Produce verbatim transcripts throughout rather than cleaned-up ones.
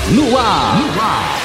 No ar, no ar.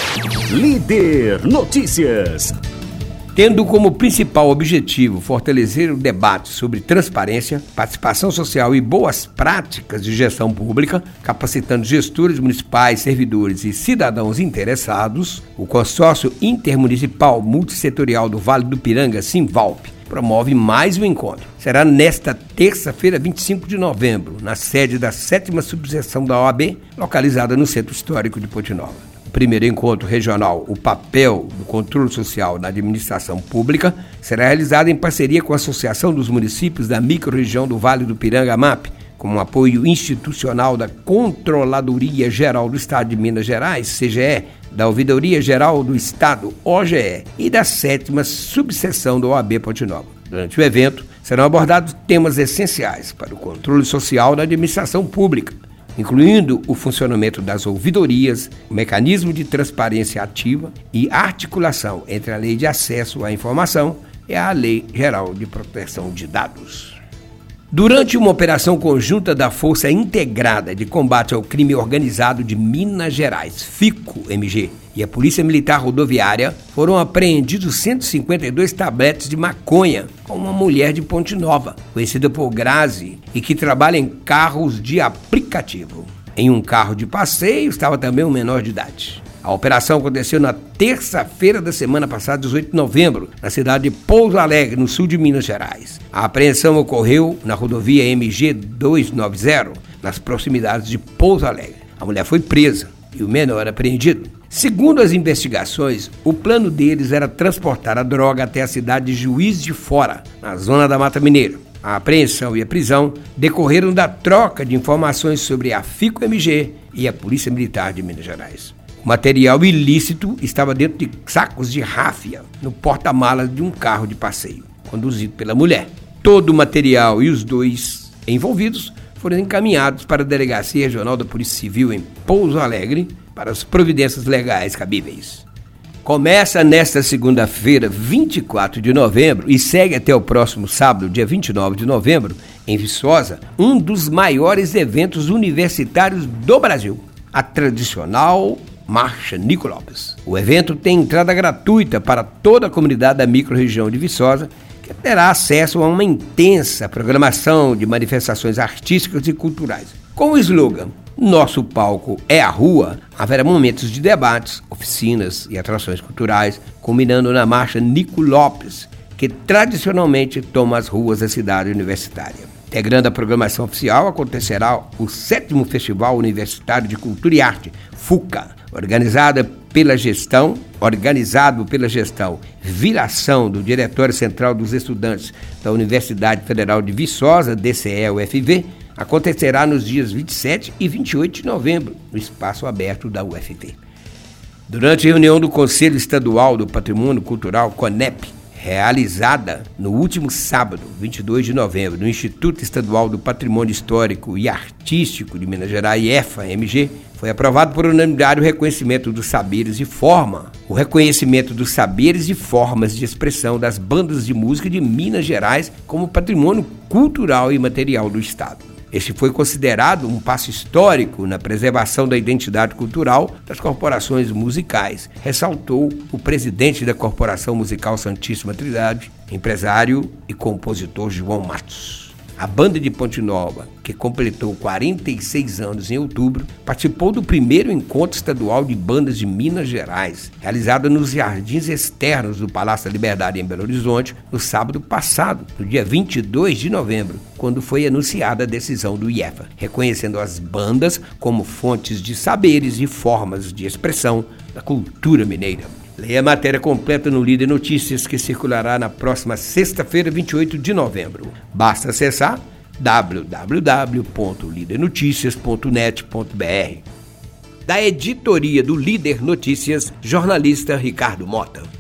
Líder Notícias. Tendo como principal objetivo fortalecer o debate sobre transparência, participação social e boas práticas de gestão pública, capacitando gestores municipais, servidores e cidadãos interessados, o Consórcio Intermunicipal Multissetorial do Vale do Piranga, Simvalp, promove mais um encontro. Será nesta terça-feira, vinte e cinco de novembro, na sede da sétima subseção da O A B, localizada no Centro Histórico de Ponte Nova. Primeiro encontro regional, o papel do controle social na administração pública, será realizado em parceria com a Associação dos Municípios da Microrregião do Vale do Piranga, AMAP, com um apoio institucional da Controladoria Geral do Estado de Minas Gerais, C G E, da Ouvidoria Geral do Estado, O G E, e da sétima subseção da O A B Ponte Nova. Durante o evento, serão abordados temas essenciais para o controle social da administração pública, incluindo o funcionamento das ouvidorias, o mecanismo de transparência ativa e a articulação entre a Lei de Acesso à Informação e a Lei Geral de Proteção de Dados. Durante uma operação conjunta da Força Integrada de Combate ao Crime Organizado de Minas Gerais, FICO-M G, e a Polícia Militar Rodoviária, foram apreendidos cento e cinquenta e dois tabletes de maconha com uma mulher de Ponte Nova, conhecida por Grazi, e que trabalha em carros de aplicativo. Em um carro de passeio estava também um menor de idade. A operação aconteceu na terça-feira da semana passada, dezoito de novembro, na cidade de Pouso Alegre, no sul de Minas Gerais. A apreensão ocorreu na rodovia M G duzentos e noventa, nas proximidades de Pouso Alegre. A mulher foi presa e o menor apreendido. Segundo as investigações, o plano deles era transportar a droga até a cidade de Juiz de Fora, na zona da Mata Mineira. A apreensão e a prisão decorreram da troca de informações sobre a FICO-M G e a Polícia Militar de Minas Gerais. O material ilícito estava dentro de sacos de ráfia no porta-malas de um carro de passeio, conduzido pela mulher. Todo o material e os dois envolvidos foram encaminhados para a Delegacia Regional da Polícia Civil em Pouso Alegre para as providências legais cabíveis. Começa nesta segunda-feira, vinte e quatro de novembro, e segue até o próximo sábado, dia vinte e nove de novembro, em Viçosa, um dos maiores eventos universitários do Brasil, a tradicional Marcha Nico Lopes. O evento tem entrada gratuita para toda a comunidade da microrregião de Viçosa, que terá acesso a uma intensa programação de manifestações artísticas e culturais. Com o slogan "Nosso palco é a rua", haverá momentos de debates, oficinas e atrações culturais, culminando na Marcha Nico Lopes, que tradicionalmente toma as ruas da cidade universitária. Integrando a programação oficial, acontecerá o sétimo Festival Universitário de Cultura e Arte, FUCA, organizada pela gestão, organizado pela gestão Viração do Diretório Central dos Estudantes da Universidade Federal de Viçosa, D C E U F V, acontecerá nos dias vinte e sete e vinte e oito de novembro, no espaço aberto da U F V. Durante a reunião do Conselho Estadual do Patrimônio Cultural, CONEP, realizada no último sábado, vinte e dois de novembro, no Instituto Estadual do Patrimônio Histórico e Artístico de Minas Gerais, I E F A M G, foi aprovado por unanimidade o reconhecimento dos saberes e forma, o reconhecimento dos saberes e formas de expressão das bandas de música de Minas Gerais como patrimônio cultural e material do Estado. Este foi considerado um passo histórico na preservação da identidade cultural das corporações musicais, ressaltou o presidente da Corporação Musical Santíssima Trindade, empresário e compositor João Matos. A banda de Ponte Nova, que completou quarenta e seis anos em outubro, participou do primeiro encontro estadual de bandas de Minas Gerais, realizado nos jardins externos do Palácio da Liberdade em Belo Horizonte, no sábado passado, no dia vinte e dois de novembro, quando foi anunciada a decisão do I E F A, reconhecendo as bandas como fontes de saberes e formas de expressão da cultura mineira. Leia a matéria completa no Líder Notícias, que circulará na próxima sexta-feira, vinte e oito de novembro. Basta acessar w w w ponto líder notícias ponto net ponto b r. Da editoria do Líder Notícias, jornalista Ricardo Mota.